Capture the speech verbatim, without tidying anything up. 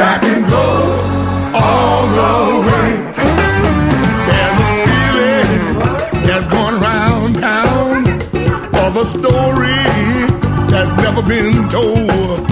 back and go all the way. There's a feeling that's going round town of a story that's never been told.